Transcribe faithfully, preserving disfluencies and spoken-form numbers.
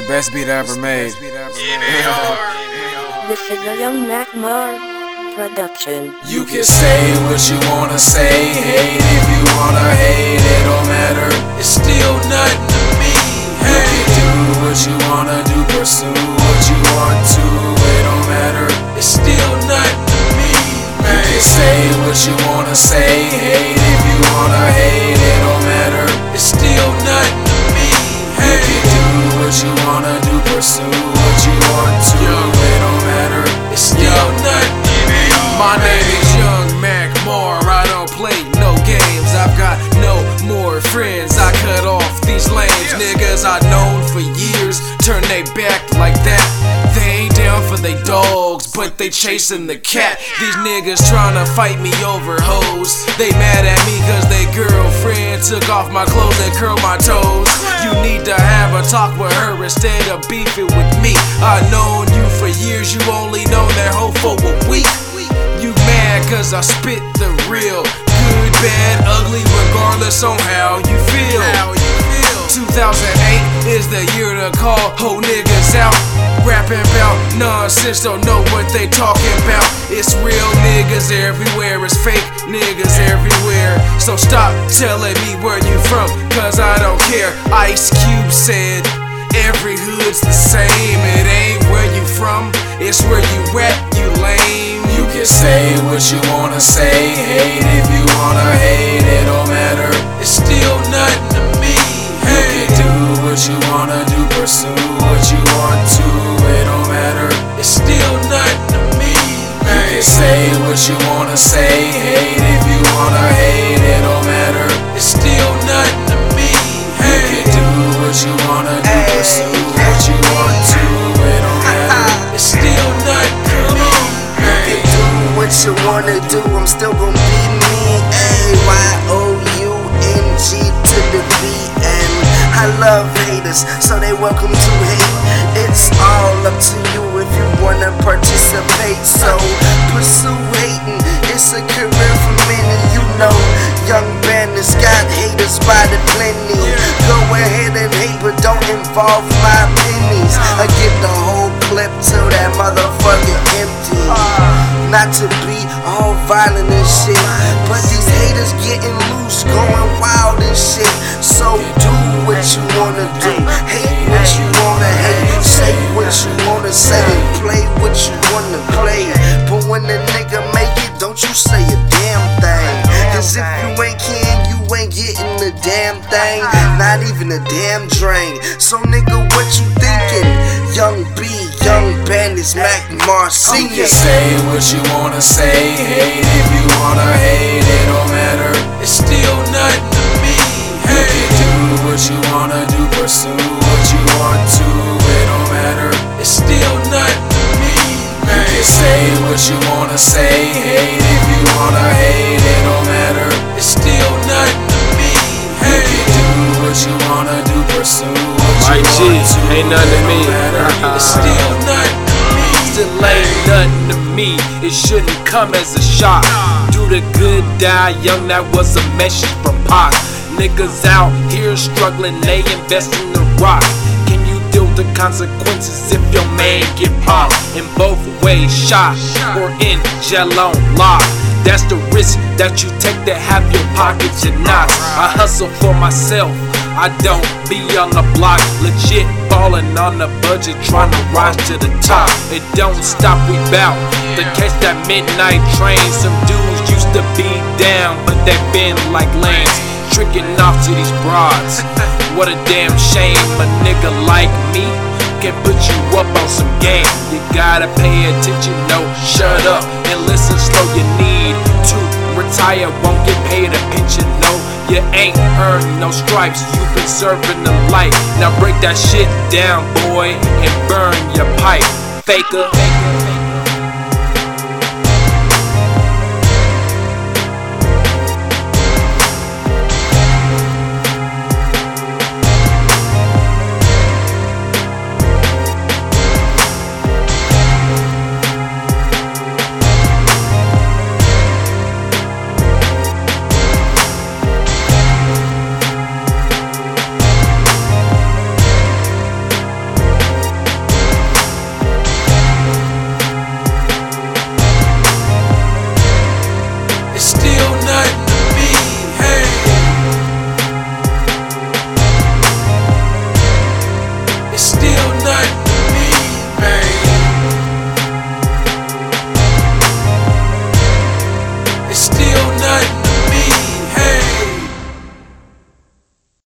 Best beat I ever made. This is a Young Mac Mar production. You can say what you wanna say, hate if you wanna hate, it don't matter, it's still nothing to me. Hey. You can do what you wanna do, pursue what you want to, it don't matter, it's still nothing to me. Hey. You can say what you wanna say, hate if you wanna hate, it don't matter, it's still nothing to me. Hey. You can do what you wanna do, pursue what you want to, it don't matter, it's still nothing to me. My name is Young Mac Mar, I don't play no games, I've got no more friends, I cut off these lames. Niggas I known for years, turn they back like that. They ain't down for they dogs, but they chasing the cat. These niggas tryna fight me over hoes. They mad at me cause they girlfriend took off my clothes and curled my toes. You need to have a talk with her instead of beefing with me. I known you for years, you only known that hoe for a week. You mad cause I spit the real, good, bad, ugly, regardless on how you feel. two thousand eight is the year to call hoe niggas out. Rapping about nonsense, don't know what they talking about. It's real niggas everywhere, it's fake niggas everywhere. So stop telling me where you from, cause I don't care. Ice Cube said, every hood's the same. It ain't where you from, it's where you at, you lame. You can say what you wanna say, hate if you wanna hate, it don't matter, it's still nothing to me. Hey. You can do what you wanna do, pursue what you want to, it don't matter, it's still nothing to me. Hey. You can say what you wanna say, hate if you wanna hate, it don't matter, it's still nothing to me. Hey. You can do what you wanna do, pursue what you want to, it don't matter, it's still nothing to me. You can do what you wanna do, I'm still gon' be me. A Y O U N G to the B N. I love haters, so they welcome to hate. It's all up to you if you wanna participate. So pursue hating, it's a career for many. You know, Young Bandits got haters by the plenty. Go ahead and hate, but don't involve my pennies. I get the whole clip till that motherfucker empty. Not to be all violent and shit, but these haters getting loose, going wild and shit. So do what you wanna do, hate what you wanna hate, say what you wanna say, and play what you wanna play. But when the nigga make it, don't you say a damn thing. Cause if you ain't kin, you ain't getting a damn thing, not even a damn drain. So nigga, what you thinking? Young B, Young Bandits, Mac Mar, sing it. You can say what you wanna say, hate if you wanna hate, it don't matter, it's still nothing to me. Hey. You can do what you wanna do, pursue what you want to, it don't matter, it's still nothing to me. Hey. You can say what you wanna say, hate if you wanna hate, it don't matter, it's still nothing to me. Hey. You can do what you wanna do, pursue what you want to, ain't nothing to me. It's still nothing to me. Still ain't nothing to me. It shouldn't come as a shock. Do the good, die young, that was a message from Pac. Niggas out here struggling, they invest in the rock. Can you deal with the consequences if your man get popped? In both ways, shot or in jail on lock. That's the risk that you take to have your pockets and knots. I hustle for myself, I don't be on the block. Legit ballin' on the budget, trying to rise to the top. It don't stop, we bout to catch that midnight train. Some dudes used to be down, but they been like lanes, tricking off to these broads. What a damn shame, a nigga like me can put you up on some game. You gotta pay attention, no, shut up and listen slow. You need to retire, won't get paid a pension, no. You ain't earned no stripes, you've been serving the light. Now break that shit down, boy, and burn your pipe, faker.